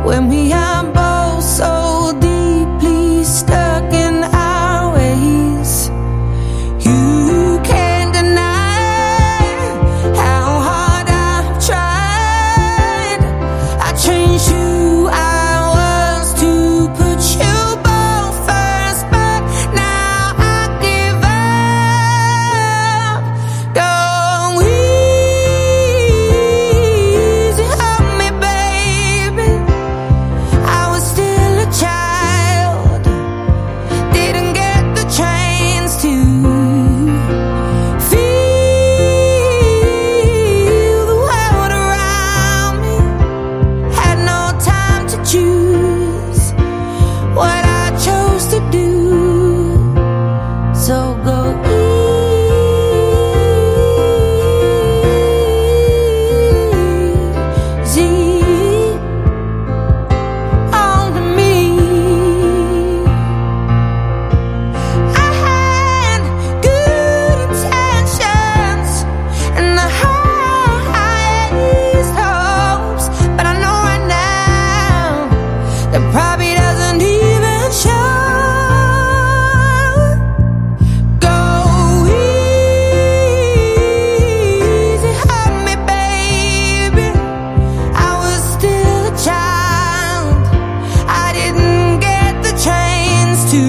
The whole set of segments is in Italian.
when we are both so deeply stuck in our ways. You can't deny how hard I've tried. I changed who I was to put you both first, but now I give up. Go easy on me, baby. I was still a child, didn't get the chance to feel the world around me. Had no time to choose what I chose to do. So go easy on me. I had good intentions and the highest hopes, but I know right now that probably doesn't even show. Go easy on me, baby. I was still a child, I didn't get the chance to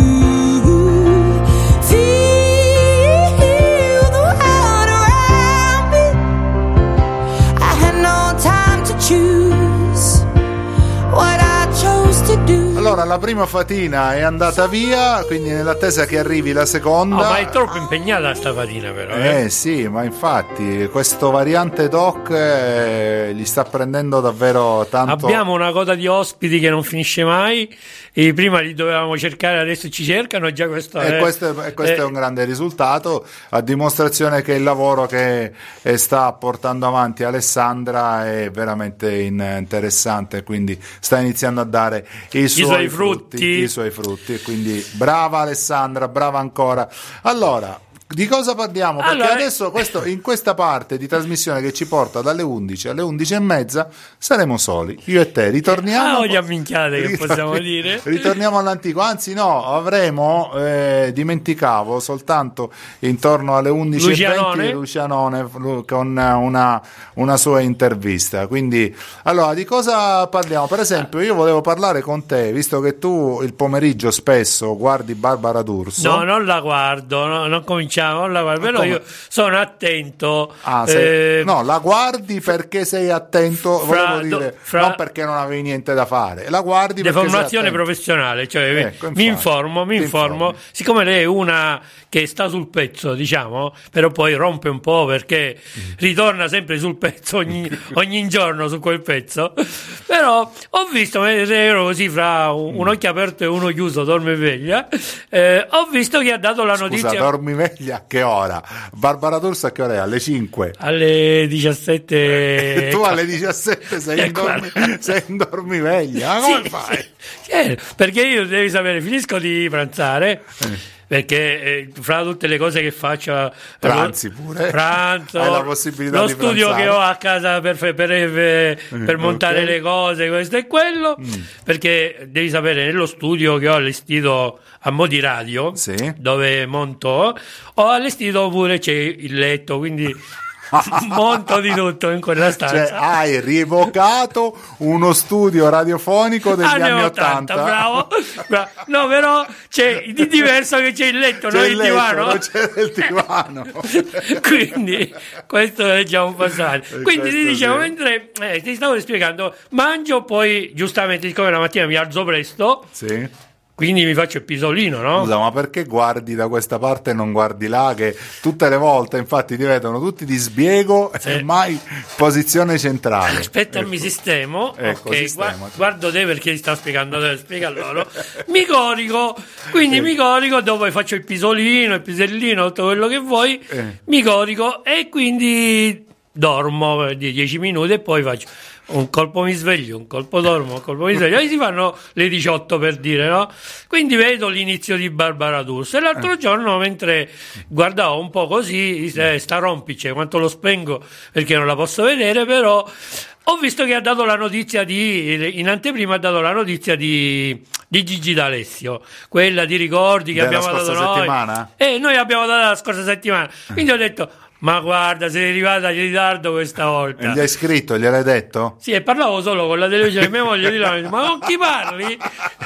feel the world around me. I had no time to choose what I chose to do. Allora, la prima fatina è andata via, quindi nell'attesa che arrivi la seconda. No, ma è troppo impegnata sta fatina, però. Sì, ma infatti questo variante doc gli sta prendendo davvero tanto. Abbiamo una coda di ospiti che non finisce mai, e prima li dovevamo cercare, adesso ci cercano, già questo E questo è un grande risultato, a dimostrazione che il lavoro che sta portando avanti Alessandra è veramente interessante, quindi sta iniziando a dare i suoi frutti, e quindi brava Alessandra, brava ancora. Allora, di cosa parliamo? Perché adesso in questa parte di trasmissione che ci porta dalle 11 alle 11:30 saremo soli, io e te. Ritorniamo. Oggi a minchiate, che possiamo dire. Ritorniamo all'antico, anzi no, avremo, dimenticavo, soltanto intorno alle 11:20 Lucianone con una sua intervista. Quindi, allora, di cosa parliamo? Per esempio, io volevo parlare con te, visto che tu il pomeriggio spesso guardi Barbara D'Urso. No, non la guardo, non cominciamo. Però io sono attento. No, la guardi perché sei attento, volevo dire, non perché non avevi niente da fare, la guardi perché formazione professionale, cioè mi informo. Siccome lei è una che sta sul pezzo, diciamo, però poi rompe un po' perché ritorna sempre sul pezzo ogni giorno su quel pezzo. Però ho visto, ero così fra un occhio aperto e uno chiuso, dorme veglia, ho visto che ha dato la notizia. Scusa, dormi veglia a che ora? Barbara D'Urso a che ora è? Alle 5? Alle 17. Tu alle 17 sei in dormiveglia? Ma come fai? Sì, perché io, devi sapere, finisco di pranzare. Perché fra tutte le cose che faccio, pranzi pure, pranzo, hai la possibilità lo di studio pranzare. Che ho a casa per montare le cose, questo e quello, perché devi sapere, nello studio che ho allestito a mo' di radio, dove monto, ho allestito pure, c'è il letto, quindi monto di tutto in quella stanza. Cioè, hai rievocato uno studio radiofonico degli anni 80. Bravo. No, però c'è di diverso, che c'è il letto, non il divano. Non c'è il divano. Quindi questo lasciamo passare. Quindi ti dicevo, mentre ti stavo spiegando, mangio, poi giustamente, siccome la mattina mi alzo presto, quindi mi faccio il pisolino, no? Scusa, ma perché guardi da questa parte e non guardi là? Che tutte le volte, infatti, ti vedono tutti di sbiego e mai posizione centrale. Aspetta, mi sistemo. Ecco, guardo te perché ti sta spiegando te, spiega loro. Mi corico, quindi mi corico, dopo faccio il pisolino, il pisellino, tutto quello che vuoi. Mi corico e quindi dormo 10 minuti e poi faccio un colpo mi sveglio, un colpo dormo, un colpo mi sveglio, e si fanno le 18, per dire, no? Quindi vedo l'inizio di Barbara D'Urso, e l'altro giorno, mentre guardavo un po' così, sta rompice, quanto lo spengo perché non la posso vedere, però ho visto che ha dato la notizia in anteprima ha dato la notizia di Gigi D'Alessio, quella ti ricordi che della abbiamo dato scorsa noi? settimana? Noi abbiamo dato la scorsa settimana, quindi ho detto ma guarda, sei arrivata in ritardo questa volta. E gli hai scritto, gliel'hai detto? Sì, e parlavo solo con la televisione, mia moglie di là, ma con chi parli?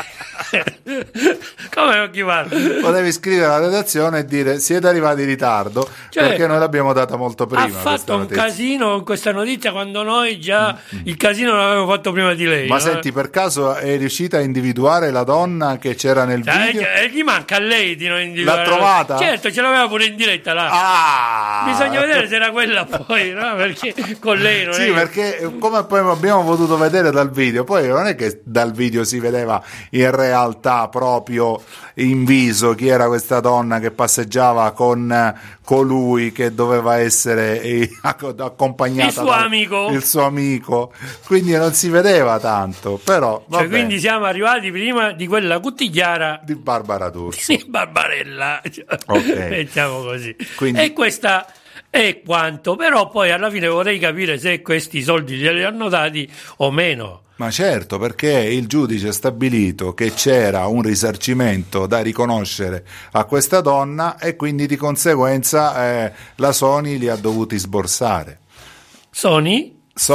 Come con chi parli? Potevi scrivere alla redazione e dire siete arrivati in ritardo, Cioè, perché noi l'abbiamo data molto prima. Ha fatto un casino con questa notizia quando noi già il casino l'avevamo fatto prima di lei. Ma no? senti, per caso è riuscita a individuare la donna che c'era nel video? Gli manca a lei di non individuare. L'ha trovata? Certo, ce l'aveva pure in diretta là. Bisogna vedere se era quella poi, no? Perché con lei non sì, è perché come poi abbiamo potuto vedere dal video, poi non è che dal video si vedeva in realtà proprio in viso chi era questa donna che passeggiava con colui che doveva essere accompagnata il suo amico, quindi non si vedeva tanto, però cioè, quindi siamo arrivati prima di quella cuttigliara di Barbara D'Urso. Sì, Barbarella, okay. Mettiamo così. Quindi... E questa è quanto, però poi alla fine vorrei capire se questi soldi glieli hanno dati o meno. Ma certo, perché il giudice ha stabilito che c'era un risarcimento da riconoscere a questa donna e quindi di conseguenza la Sony li ha dovuti sborsare. Sony.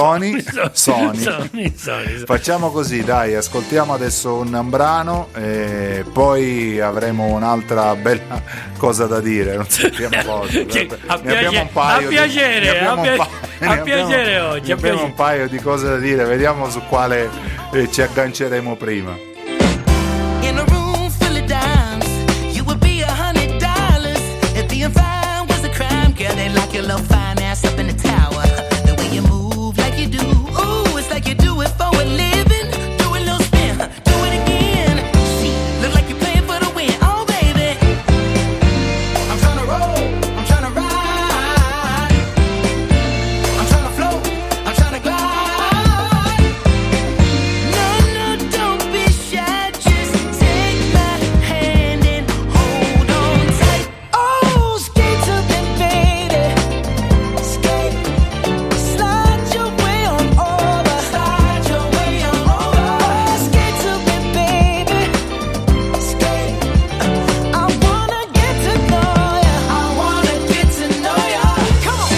Facciamo così, dai, ascoltiamo adesso un brano e poi avremo un'altra bella cosa da dire, non sappiamo cosa. A piacere oggi. Abbiamo un paio di cose da dire, vediamo su quale ci agganceremo prima. In a room full of dimes, you would be $100 if being fine was a crime. Girl, they lock your little fine ass up in the tower. The way you move like you do, ooh, it's like you do it for a living. Do a little spin, do it again. See, look like you're playing for the win. Oh, baby, I'm trying to roll, I'm trying to ride, I'm trying to float, I'm trying to glide. No, don't be shy, just take my hand and hold on tight. Oh, skate to me, baby, skate, slide your way on over, slide your way on over. Oh, skate to me, baby, skate. I wanna get to know ya, I wanna get to know ya. Come on.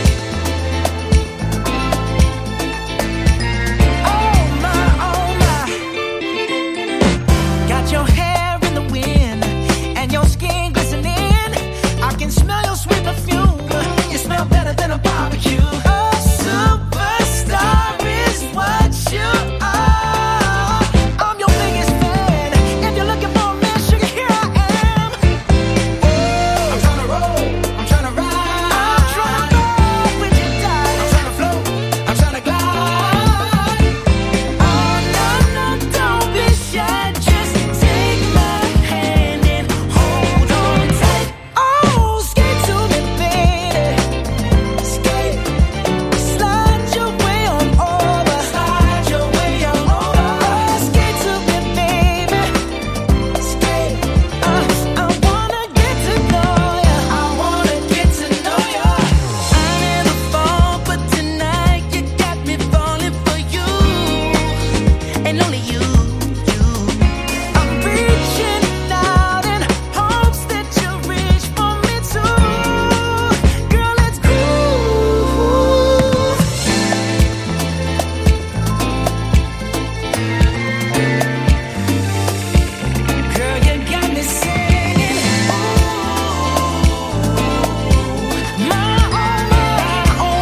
Oh my, got your hair in the wind and your skin glistening. I can smell your sweet perfume. You smell better than a barbecue. A superstar is what you are. I'm your biggest fan. If you're looking for a man, sugar, here I am. I'm trying to roll, I'm trying to ride, I'm trying to roll with you, darling. I'm trying to float, I'm trying to glide. Oh no, don't be shy, just take my hand and hold on tight. Oh, skate to me, baby, skate, slide your way on over, slide your way on over. Oh, skate to me, baby, skate. I wanna get to know ya, I wanna get to know ya. I never fall, but tonight you got me falling for you, and only you. I'm reaching out in hopes that you reach for me too. Girl, let's groove. Girl, you got me singing. My oh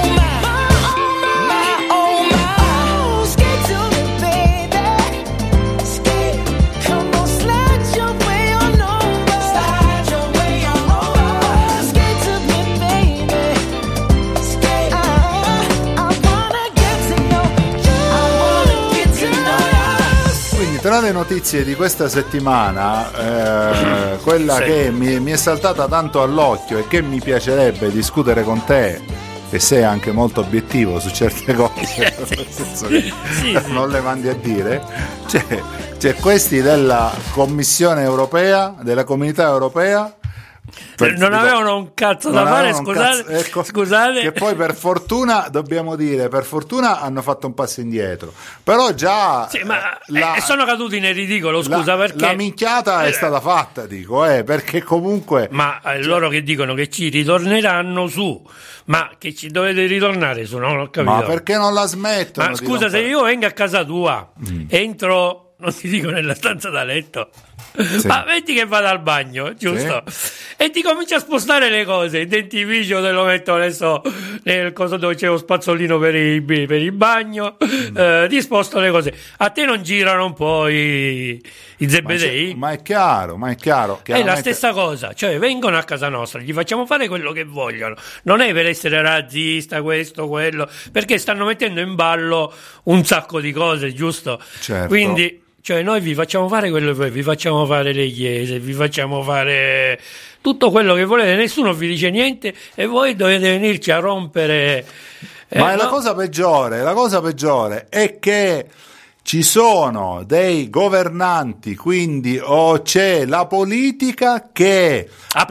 my. Skate to me, baby. Skate. Come on, slide your way on over. Slide your way on over. Skate to me, baby. Skate. I wanna get to know you. I wanna get to know you. Quindi tra le notizie di questa settimana, quella Sì. che mi è saltata tanto all'occhio e che mi piacerebbe discutere con te, che sei anche molto obiettivo su certe cose, nel senso che Sì. non le mandi a dire, c'è questi della Commissione europea, della Comunità Europea, Non avevano un cazzo da fare, scusate, ecco, scusate. Che poi per fortuna, dobbiamo dire, per fortuna hanno fatto un passo indietro. Però già Sì, ma sono caduti nel ridicolo, scusa, perché la minchiata è stata fatta, dico, perché comunque... Ma loro che dicono che ci ritorneranno su, ma che ci dovete ritornare su, non ho capito. Ma perché non la smettono? Ma scusa, se io vengo a casa tua, entro, non ti dico nella stanza da letto, Sì. ma metti che vado al bagno, giusto? E ti cominci a spostare le cose, il dentifricio te lo metto adesso nel coso dove c'è lo spazzolino per il bagno, ti sposto le cose. A te non girano un po' i zebedei? Ma è chiaro, È la chiaramente- stessa cosa, cioè vengono a casa nostra, gli facciamo fare quello che vogliono, non è per essere razzista, questo, quello, perché stanno mettendo in ballo un sacco di cose, giusto? Certo. Quindi, cioè, noi vi facciamo fare quello che volete, vi facciamo fare le chiese, vi facciamo fare tutto quello che volete, nessuno vi dice niente e voi dovete venirci a rompere. Ma è no? la cosa peggiore è che ci sono dei governanti, quindi c'è la politica che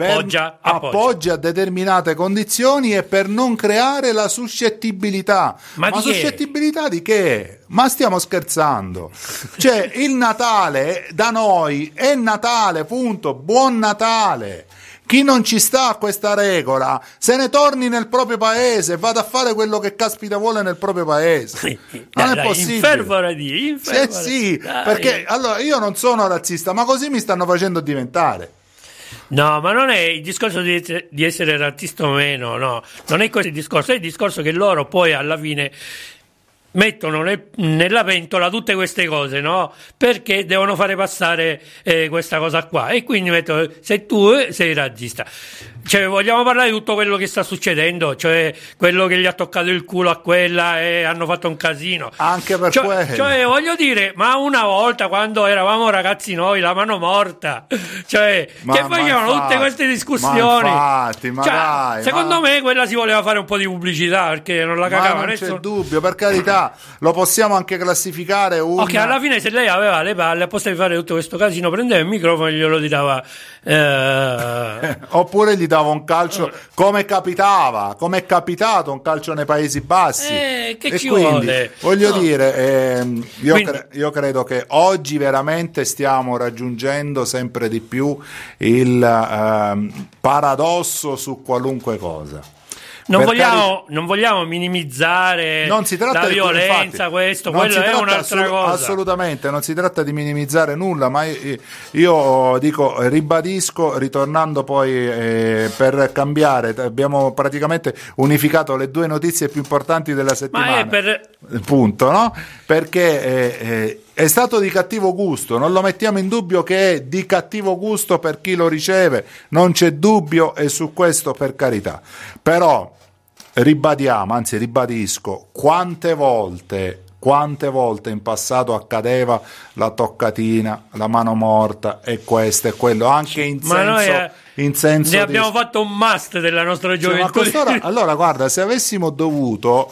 appoggia determinate condizioni e per non creare la suscettibilità. Ma di che? Suscettibilità di che? Ma stiamo scherzando? Cioè, il Natale da noi è Natale, punto. Buon Natale. Chi non ci sta a questa regola se ne torni nel proprio paese, vada a fare quello che caspita vuole nel proprio paese. Non è possibile. Infervorati. Sì, Dai. perché allora io non sono razzista, ma così mi stanno facendo diventare. No, ma non è il discorso di essere razzista o meno, no. Non è questo il discorso, è il discorso che loro poi alla fine mettono nella pentola tutte queste cose, no? Perché devono fare passare questa cosa qua. E quindi mettono, se tu sei razzista. Cioè, vogliamo parlare di tutto quello che sta succedendo, cioè quello che gli ha toccato il culo a quella e hanno fatto un casino. Anche per quello. Cioè, voglio dire, ma una volta quando eravamo ragazzi noi, la mano morta, cioè, che facevano tutte queste discussioni. Ma Cioè, dai, secondo me quella si voleva fare un po' di pubblicità perché non la cagava non nessuno. c'è dubbio, per carità, lo possiamo anche classificare Ok, alla fine se lei aveva le palle, a posto di fare tutto questo casino, prendeva il microfono e glielo tirava. Oppure gli dava un calcio come è capitato un calcio nei Paesi Bassi. Che e ci quindi, vuole? voglio No. dire, Quindi- io credo che oggi veramente stiamo raggiungendo sempre di più il paradosso su qualunque cosa. Non Per vogliamo minimizzare Non si tratta la di violenza, infatti, questo, non quello si è tratta un'altra cosa. Assolutamente, non si tratta di minimizzare nulla, ma io dico, ribadisco, ritornando poi per cambiare, abbiamo praticamente unificato le due notizie più importanti della settimana. Ma è per Punto, no? Perché è stato di cattivo gusto, non lo mettiamo in dubbio che è di cattivo gusto per chi lo riceve, non c'è dubbio, e su questo per carità. Però ribadisco, quante volte in passato accadeva la toccatina, la mano morta e questo e quello, anche in senso ne abbiamo fatto un must della nostra cioè, ma gioventù. allora guarda, se avessimo dovuto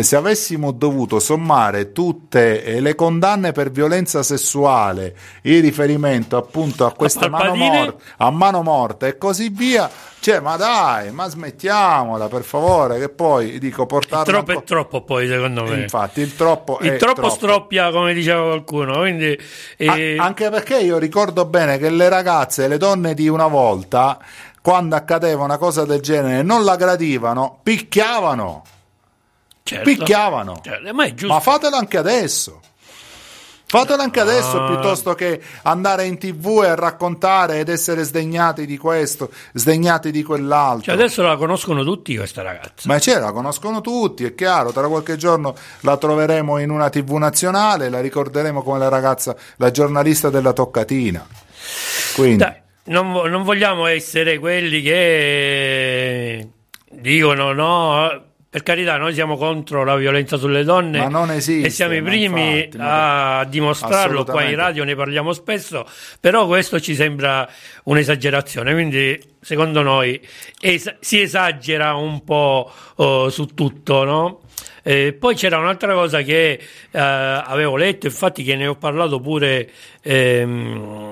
sommare tutte le condanne per violenza sessuale in riferimento appunto a queste a mano morta e così via, cioè, ma dai, ma smettiamola per favore, che poi dico portarla Troppo è troppo, poi secondo me. Infatti il troppo stroppia, come diceva qualcuno, quindi anche perché io ricordo bene che le ragazze e le donne di una volta, quando accadeva una cosa del genere, non la gradivano, picchiavano. Certo, ma è giusto. Ma fatelo anche adesso. Piuttosto che andare in TV e raccontare ed essere sdegnati di questo, sdegnati di quell'altro. Cioè, adesso la conoscono tutti questa ragazza. Ma la conoscono tutti, è chiaro, tra qualche giorno la troveremo in una TV nazionale, la ricorderemo come la giornalista della toccatina. Quindi Dai, non vogliamo essere quelli che dicono no. Per carità, noi siamo contro la violenza sulle donne, ma non esiste, e siamo i primi a dimostrarlo. Qua in radio ne parliamo spesso, però questo ci sembra un'esagerazione, quindi secondo noi si esagera un po' su tutto, no? Poi c'era un'altra cosa che avevo letto, infatti, che ne ho parlato pure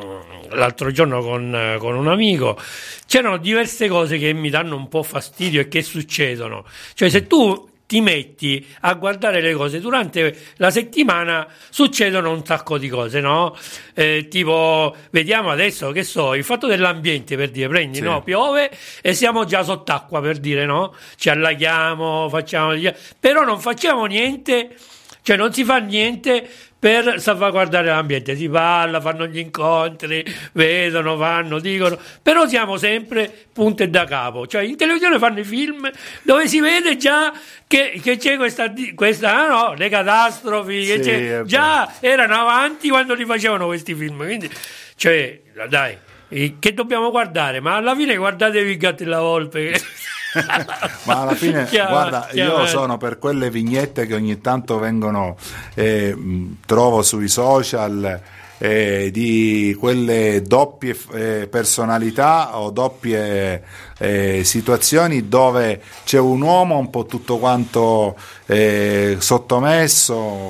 l'altro giorno con un amico, c'erano diverse cose che mi danno un po' fastidio e che succedono. Cioè, se tu ti metti a guardare le cose durante la settimana, succedono un sacco di cose, no? Tipo, vediamo adesso, che so, il fatto dell'ambiente, per dire, prendi, Sì. no? Piove e siamo già sott'acqua, per dire, no? Ci allaghiamo, però non facciamo niente, cioè non si fa niente per salvaguardare l'ambiente. Si parla, fanno gli incontri, vedono, vanno, dicono, però siamo sempre punte da capo. Cioè in televisione fanno i film dove si vede già che c'è questa no, le catastrofi, che Sì, c'è, è già erano avanti quando li facevano questi film. Quindi, cioè, dai, che dobbiamo guardare? Ma alla fine guardatevi il Gatto e la Volpe. Ma alla fine, guarda, io chiaro. sono per quelle vignette che ogni tanto vengono, trovo sui social, di quelle doppie personalità o doppie situazioni dove c'è un uomo un po' tutto quanto sottomesso,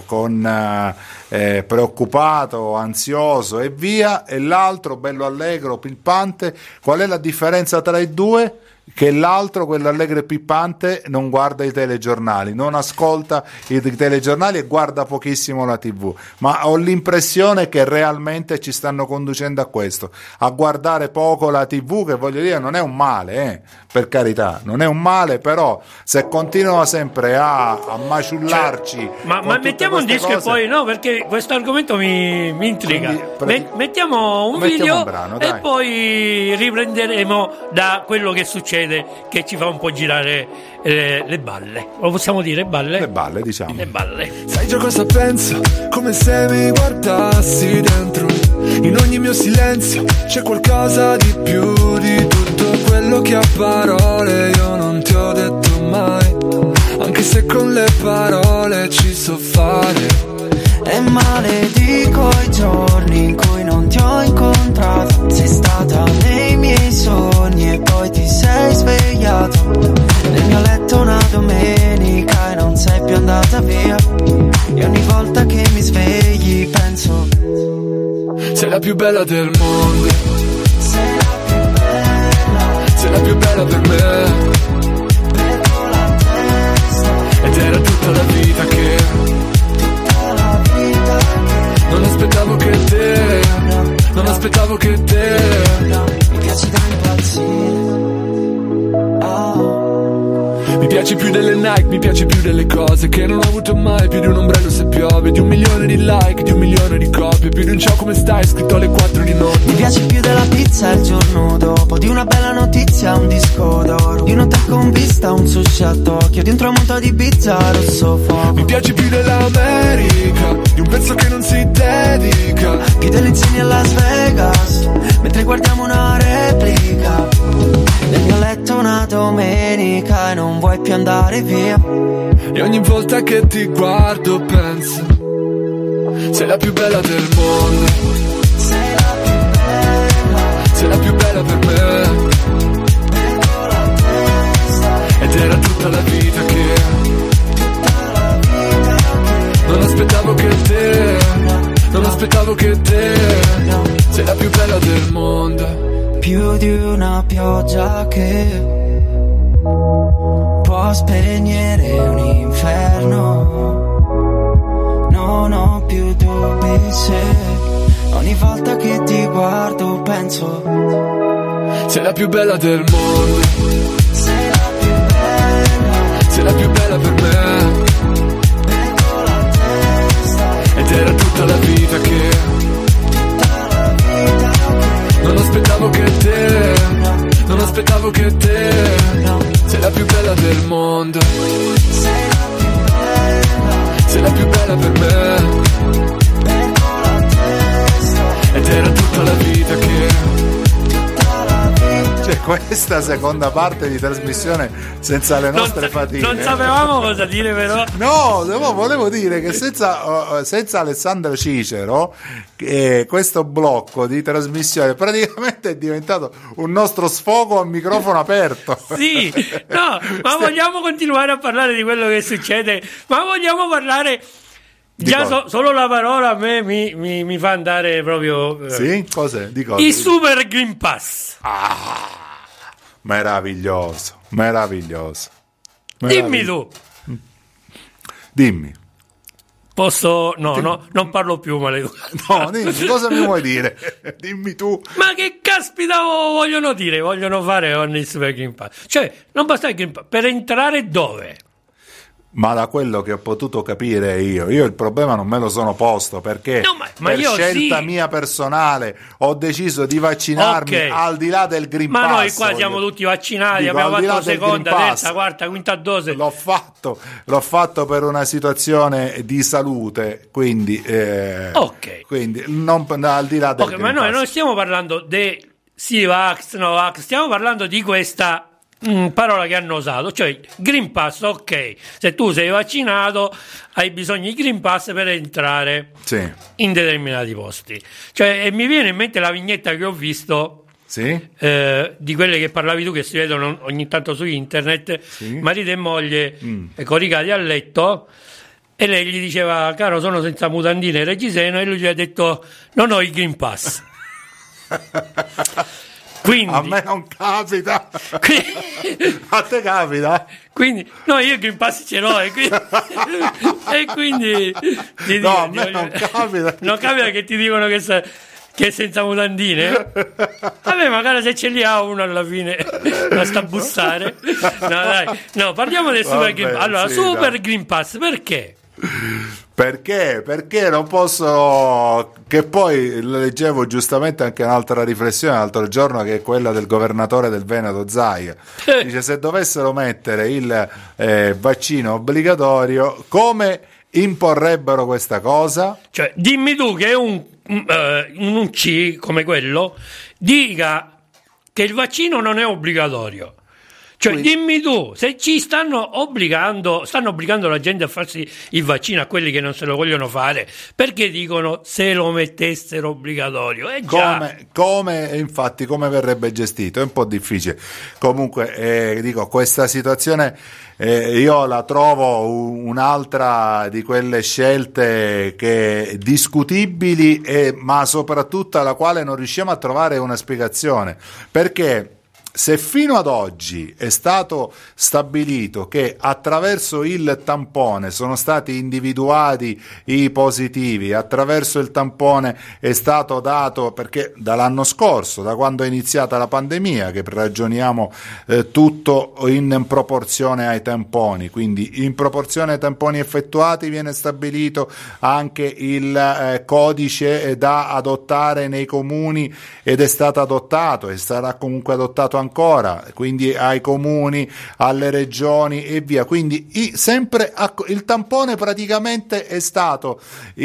preoccupato, ansioso e via, e l'altro bello allegro, pimpante. Qual è la differenza tra i due? Che l'altro, quello allegro e pippante, non guarda i telegiornali, non ascolta i telegiornali e guarda pochissimo la TV, ma ho l'impressione che realmente ci stanno conducendo a questo, a guardare poco la TV, che voglio dire non è un male, per carità, non è un male, però se continuano sempre a maciullarci, Ma con tutte mettiamo un queste disco cose, e poi no, perché questo argomento mi intriga. Quindi, Mettiamo un mettiamo video un brano, e dai. poi riprenderemo da quello che succede, che ci fa un po' girare le balle. Lo possiamo dire balle? le balle, diciamo. Le balle. Sai già cosa penso? Come se mi guardassi dentro. In ogni mio silenzio c'è qualcosa di più di tutto quello che a parole io non ti ho detto mai. Anche se con le parole ci so fare. E maledico i giorni in cui non ti ho incontrato. Sei stata nei miei sogni e poi ti sei svegliato nel mio letto una domenica e non sei più andata via. E ogni volta che mi svegli penso Sei la più bella del mondo. sei la più bella. Sei la più bella per me. Perdo la testa Ed era tutta la vita che tutta la vita che non aspettavo che te. Non aspettavo che te. mi piaci da impazzire. Oh. Mi piace più delle Nike, mi piace più delle cose che non ho avuto mai, più di un ombrello se piove, di 1 milione di like, di 1 milione di copie, più di un ciao come stai scritto alle 4 di notte. Mi piace più della pizza il giorno dopo, di una bella notizia, un disco d'oro, di un hotel con vista, un sushi a Tokyo, di un tramonto di pizza rosso fuoco. Mi piace più dell'America, di un pezzo che non si dedica, Più delle insigne a Las Vegas, mentre guardiamo una replica. Nel mio letto una domenica e non vuoi più andare via. e ogni volta che ti guardo penso sei la più bella del mondo. Sei la più bella, Sei la più bella per me. perdo la testa, Ed era tutta la vita che tutta la vita che non aspettavo che te. Non aspettavo che te. Sei la più bella del mondo. più di una pioggia che può spegnere un inferno. Non ho più dubbi se ogni volta che ti guardo penso Sei la più bella del mondo. sei la più bella. Sei la più bella per me. Perdo la testa Ed era tutta la vita che tutta la vita che non aspettavo che te. Non aspettavo che te. Sei la più bella del mondo. sei la più bella. Sei la più bella per me. Perdo la testa Ed era tutta la vita che tutta la vita. Cioè, questa seconda parte di trasmissione senza le nostre fatine. Non sapevamo cosa dire, però. No, volevo dire che senza Alessandro Cicero, questo blocco di trasmissione praticamente è diventato un nostro sfogo a microfono aperto. Sì, no, ma vogliamo continuare a parlare di quello che succede, ma vogliamo parlare Solo la parola a me mi fa andare proprio... Sì? Cos'è? Di cosa? Il Super Green Pass. Meraviglioso. Dimmi tu. Dimmi. Posso... No, non parlo più, maleducato. No, dimmi, cosa mi vuoi dire? Dimmi tu. Ma che caspita vogliono dire? Vogliono fare con il Super Green Pass? Cioè, non basta il Green Pass. Per entrare dove? Ma da quello che ho potuto capire io il problema non me lo sono posto, perché No, ma per io scelta sì. mia personale ho deciso di vaccinarmi, Ok. al di là del Green Pass. Ma noi qua siamo tutti vaccinati, Dico, abbiamo al di là fatto del seconda, Green Pass, terza, quarta, quinta dose. L'ho fatto per una situazione di salute, quindi Ok. quindi non al di là del Ok, Green ma noi Pass. non stiamo parlando di sì vax, no vax, stiamo parlando di questa parola che hanno usato, cioè Green Pass. Ok, se tu sei vaccinato hai bisogno di Green Pass per entrare Sì. in determinati posti. Cioè, e mi viene in mente la vignetta che ho visto Sì? di quelle che parlavi tu, che si vedono ogni tanto su internet, Sì. marito e moglie coricati a letto, e lei gli diceva: caro, sono senza mutandine e reggiseno, e lui gli ha detto: non ho il Green Pass. Quindi, A me non capita. A te capita? quindi no, io il Green Pass ce l'ho, e quindi ti No, a dico, me non capita. non capita che ti dicono che è senza mutandine. Vabbè, magari se ce li ha uno alla fine basta bussare. No, dai, no, parliamo del Super Vabbè, Green Pass. Allora, sì, Super dai. Green Pass, perché? Perché? Perché non posso. Che poi leggevo giustamente anche un'altra riflessione l'altro giorno, che è quella del governatore del Veneto Zaia. Dice: se dovessero mettere il vaccino obbligatorio, come imporrebbero questa cosa? Cioè, dimmi tu che un C come quello dica che il vaccino non è obbligatorio. Cioè, Quindi- dimmi tu, se ci stanno obbligando la gente a farsi il vaccino, a quelli che non se lo vogliono fare, perché dicono se lo mettessero obbligatorio? Già. Infatti, come verrebbe gestito? È un po' difficile. Comunque, dico, questa situazione io la trovo un'altra di quelle scelte che discutibili, ma soprattutto alla quale non riusciamo a trovare una spiegazione. Perché se fino ad oggi è stato stabilito che attraverso il tampone sono stati individuati i positivi, attraverso il tampone è stato dato, perché dall'anno scorso, da quando è iniziata la pandemia, che ragioniamo tutto in proporzione ai tamponi, quindi in proporzione ai tamponi effettuati viene stabilito anche il codice da adottare nei comuni, ed è stato adottato e sarà comunque adottato ancora, quindi ai comuni, alle regioni e via. Quindi sempre il tampone praticamente è stato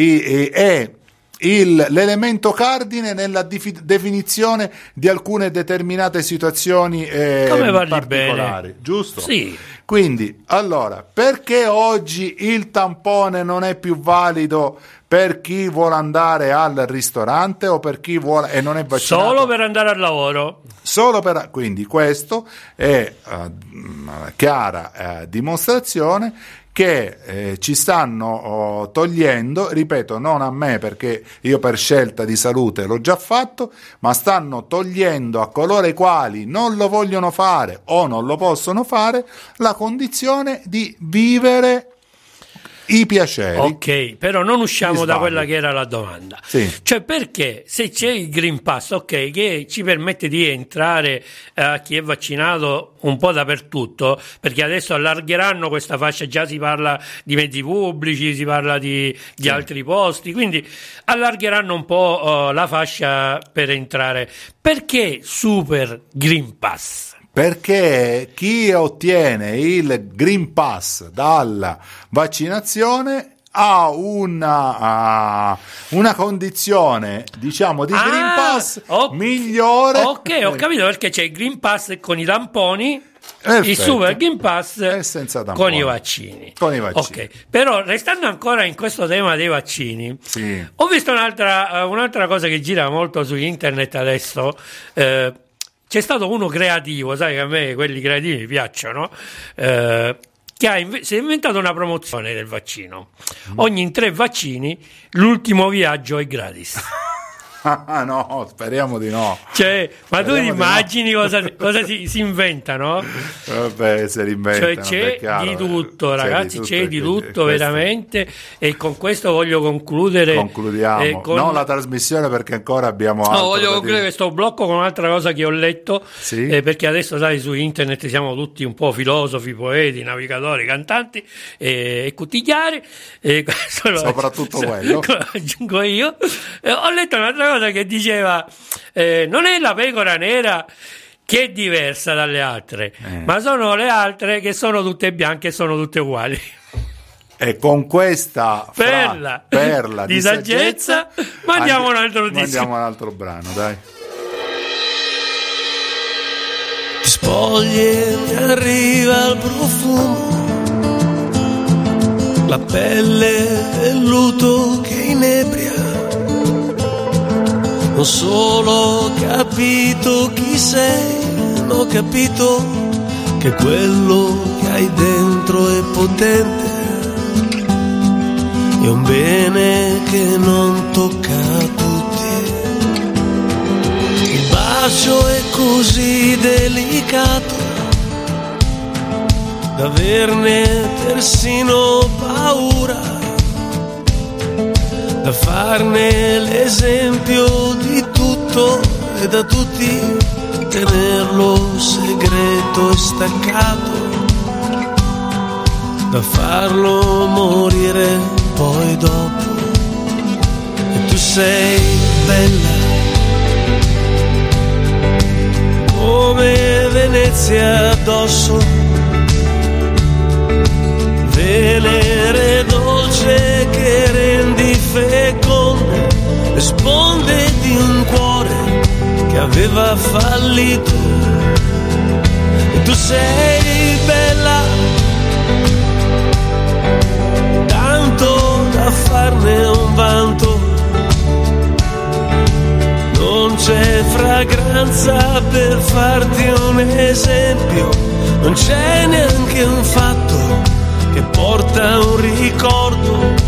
l'elemento cardine nella definizione di alcune determinate situazioni Come parli particolari, bene. giusto? Sì. Quindi, allora, perché oggi il tampone non è più valido per chi vuole andare al ristorante o per chi vuole e non è vaccinato? Solo per andare al lavoro. Quindi questo è chiara dimostrazione che ci stanno togliendo, ripeto, non a me perché io per scelta di salute l'ho già fatto, ma stanno togliendo a coloro i quali non lo vogliono fare o non lo possono fare la condizione di vivere i piaceri. Ok, però non usciamo Gli da sbagli. quella che era la domanda. Sì. Cioè, perché se c'è il Green Pass, ok, che ci permette di entrare a chi è vaccinato un po' dappertutto, perché adesso allargheranno questa fascia, già si parla di mezzi pubblici, si parla di altri posti, quindi allargheranno un po' la fascia per entrare. Perché Super Green Pass? Perché chi ottiene il Green Pass dalla vaccinazione ha una condizione, diciamo, di Green Pass migliore. Ok, ho capito, perché c'è il Green Pass con i tamponi. Perfetto. Il Super Green Pass È senza tamponi. con i vaccini. Con i vaccini. Ok, però restando ancora in questo tema dei vaccini, Sì. ho visto un'altra cosa che gira molto su internet adesso. C'è stato uno creativo, sai che a me quelli creativi mi piacciono, che che si è inventato una promozione del vaccino. Ogni 3 vaccini l'ultimo viaggio è gratis. Ah no, speriamo di no. Cioè, ma tu ti Speriamo di immagini cosa si inventa, no? Vabbè, se li inventano, Cioè c'è è chiaro. di tutto, ragazzi, c'è di tutto questo- veramente. E con questo voglio concludere. Concludiamo. Non la trasmissione, perché ancora abbiamo altro No, voglio da concludere dire. questo blocco con un'altra cosa che ho letto, Sì. perché adesso sai, su internet siamo tutti un po' filosofi, poeti, navigatori, cantanti e cutigliari, Soprattutto quello. aggiungo io. Ho letto un'altra cosa che diceva non è la pecora nera che è diversa dalle altre, ma sono le altre che sono tutte bianche e sono tutte uguali. E con questa perla di saggezza mandiamo un altro disco. Mandiamo un altro brano, dai. Ti spogli e mi arriva il profumo, la pelle del luto che inebria. Non solo ho capito chi sei, ma ho capito che quello che hai dentro è potente. È un bene che non tocca a tutti. Il bacio è così delicato da averne persino paura, da farne l'esempio di tutto e da tutti tenerlo segreto e staccato, da farlo morire poi dopo. E tu sei bella come Venezia addosso, Venere dolce che rendi feconde le sponde di un cuore che aveva fallito. E tu sei bella tanto da farne un vanto. Non c'è fragranza per farti un esempio, non c'è neanche un fatto che porta un ricordo.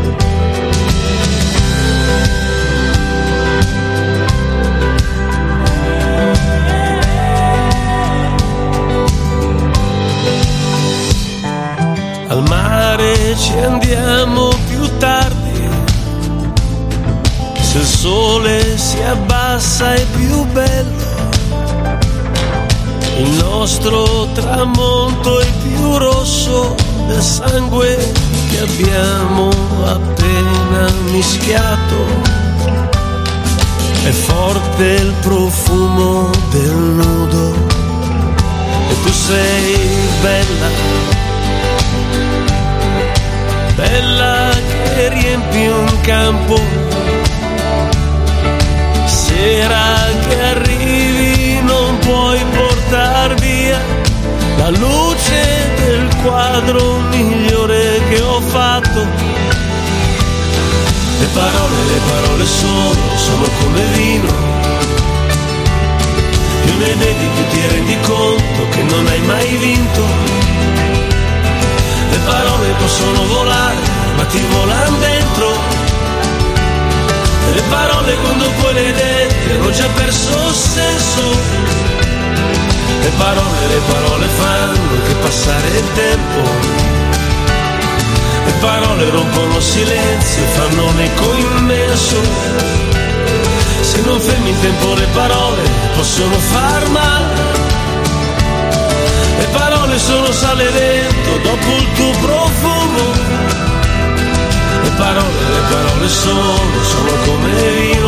Al mare ci andiamo più tardi, se il sole si abbassa è più bello. Il nostro tramonto è più rosso del sangue che abbiamo appena mischiato. È forte il profumo del nudo e tu sei bella, bella che riempi un campo. Sera che arrivi non puoi portar via la luce del quadro migliore che ho fatto. Le parole sono come vino, più ne bevi più ti rendi conto che non hai mai vinto. Le parole possono volare ma ti volano dentro, e le parole quando poi le detti hanno già perso senso. Le parole fanno che passare il tempo. Le parole rompono silenzio e fanno un eco immenso. Se non fermi in tempo le parole possono far male. Le parole sono sale lento dopo il tuo profumo. Le parole sono come vino.